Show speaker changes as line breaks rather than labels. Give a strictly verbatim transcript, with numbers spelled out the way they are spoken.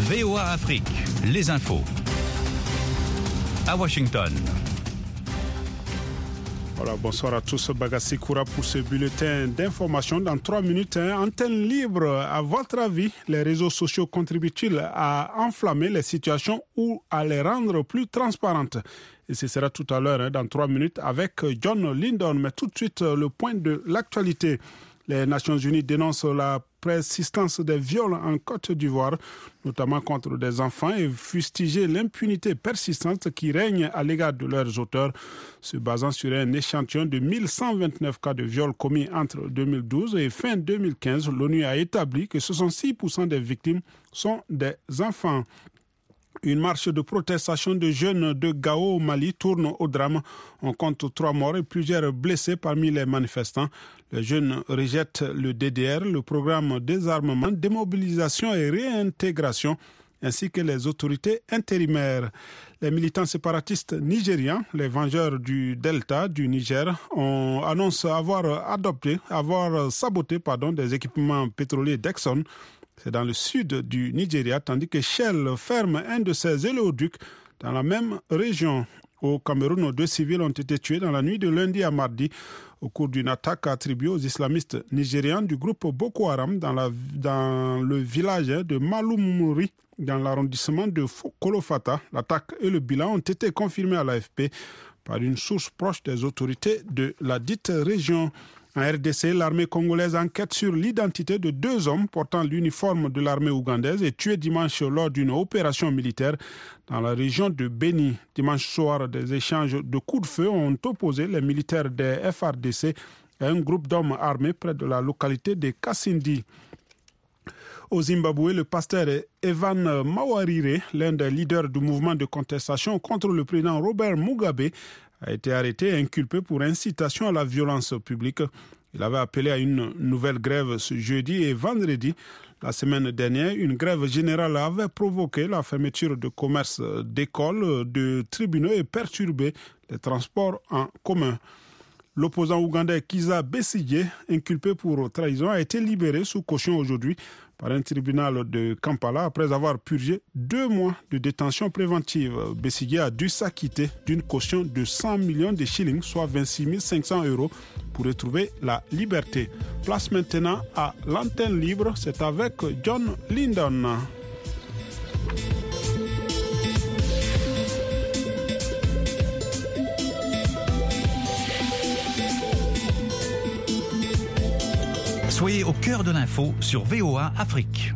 V O A Afrique, les infos. À Washington.
Voilà, bonsoir à tous. Bagassi Koura pour ce bulletin d'information. Dans trois minutes, hein, antenne libre. À votre avis, les réseaux sociaux contribuent-ils à enflammer les situations ou à les rendre plus transparentes? Et ce sera tout à l'heure, hein, dans trois minutes, avec John Lindon. Mais tout de suite, le point de l'actualité. Les Nations Unies dénoncent la persistance des viols en Côte d'Ivoire, notamment contre des enfants, et fustigent l'impunité persistante qui règne à l'égard de leurs auteurs, se basant sur un échantillon de mille cent vingt-neuf cas de viols commis entre deux mille douze et fin deux mille quinze. L'ONU a établi que soixante-six pour cent des victimes sont des enfants. Une marche de protestation de jeunes de Gao au Mali tourne au drame. On compte trois morts et plusieurs blessés parmi les manifestants. Les jeunes rejettent le D D R, le programme désarmement, démobilisation et réintégration, ainsi que les autorités intérimaires. Les militants séparatistes nigérians, les Vengeurs du Delta du Niger, ont annoncé avoir adopté, avoir saboté pardon, des équipements pétroliers d'Exxon. C'est dans le sud du Nigeria, tandis que Shell ferme un de ses éléoducs dans la même région. Au Cameroun, deux civils ont été tués dans la nuit de lundi à mardi au cours d'une attaque attribuée aux islamistes nigérians du groupe Boko Haram dans, la, dans le village de Malumuri, dans l'arrondissement de Kolofata. L'attaque et le bilan ont été confirmés à l'A F P par une source proche des autorités de la dite région. En R D C, l'armée congolaise enquête sur l'identité de deux hommes portant l'uniforme de l'armée ougandaise et tués dimanche lors d'une opération militaire dans la région de Beni. Dimanche soir, des échanges de coups de feu ont opposé les militaires des F R D C à un groupe d'hommes armés près de la localité de Kasindi. Au Zimbabwe, le pasteur Evan Mawarire, l'un des leaders du mouvement de contestation contre le président Robert Mugabe, a été arrêté et inculpé pour incitation à la violence publique. Il avait appelé à une nouvelle grève ce jeudi et vendredi. La semaine dernière, une grève générale avait provoqué la fermeture de commerces, d'écoles, de tribunaux et perturbé les transports en commun. L'opposant ougandais Kizza Besigye, inculpé pour trahison, a été libéré sous caution aujourd'hui par un tribunal de Kampala après avoir purgé deux mois de détention préventive. Besigye a dû s'acquitter d'une caution de cent millions de shillings, soit vingt-six mille cinq cents euros, pour retrouver la liberté. Place maintenant à l'antenne libre, c'est avec John Lindon.
Soyez au cœur de l'info sur V O A Afrique.